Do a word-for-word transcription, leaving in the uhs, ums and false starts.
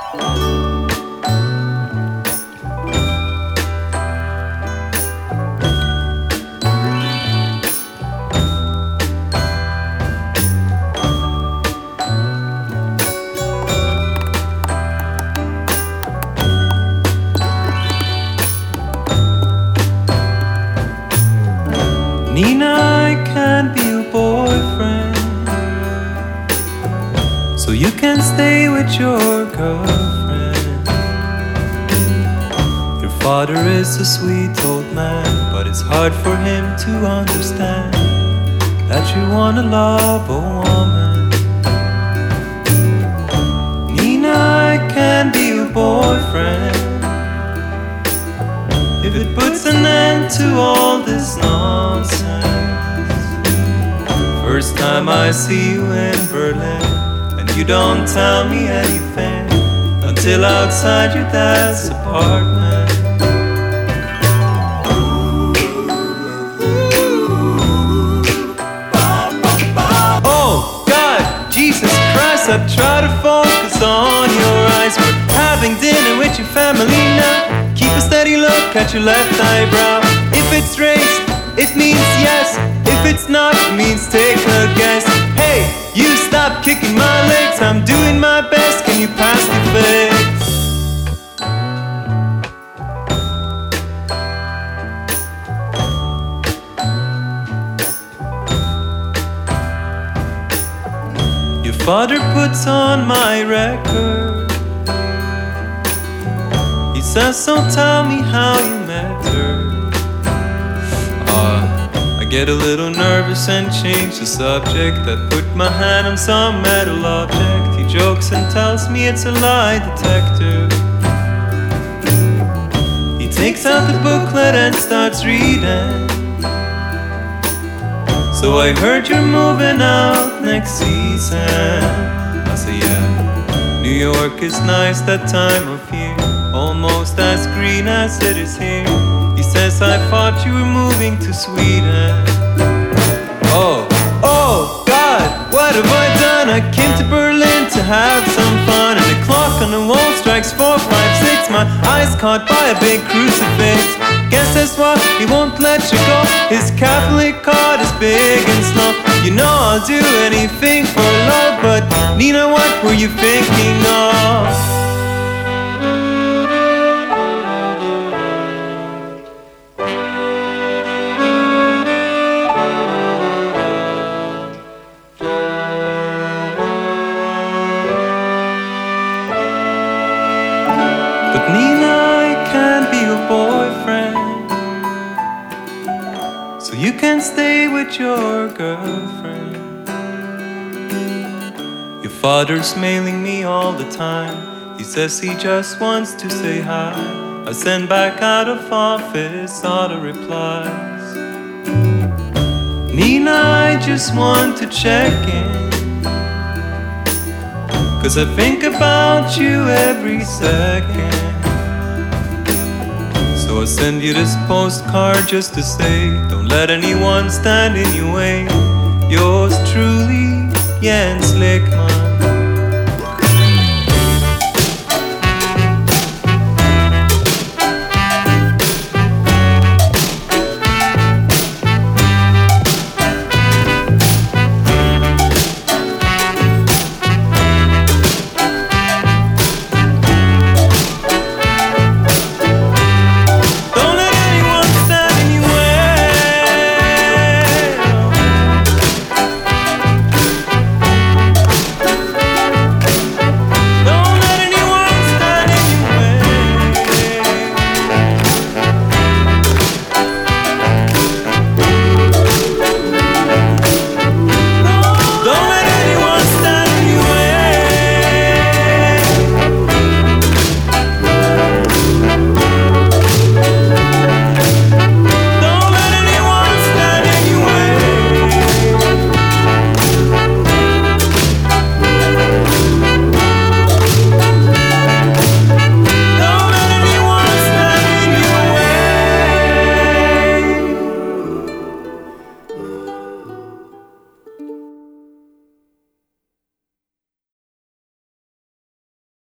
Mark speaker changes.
Speaker 1: Nina, I can't be your boyfriend, so you can stay with your girlfriend. Your father is a sweet old man, but it's hard for him to understand that you wanna love a woman. Nina, I can't be your boyfriend if it puts an end to all this nonsense. First time I see you in Berlin, and you don't tell me anything until outside your dad's apartment. Oh God, Jesus Christ, I try to focus on your eyes. We're having dinner with your family now. Keep a steady look at your left eyebrow. If it's raised, it means yes. If it's not, it means take a guess. Hey, you stop kicking my legs. I'm doing my best. Can you pass the fix? Your father puts on my record. He says, so tell me how you met her. Uh, I get a little nervous and change the subject. I put my hand on some metal object. He jokes and tells me it's a lie detector. He takes out the booklet and starts reading. So I heard you're moving out next season. I say, yeah, New York is nice that time of year, almost as green as it is here. He says, I thought you were moving to Sweden. Oh, oh God, what have I done? I came to Berlin to have some fun, and the clock on the wall strikes four, five, six. My eyes caught by a big crucifix. Guess that's why he won't let you go. His Catholic heart is big and slow. You know I'll do anything for love, but Nina, what were you thinking of? But Nina, I can't be your boyfriend, so you can stay with your girlfriend. Your father's mailing me all the time. He says he just wants to say hi. I send back out of office auto replies. Nina, I just want to check in, 'cause I think about you every second. So I send you this postcard just to say, don't let anyone stand in your way. Yours truly, Jens Lekman.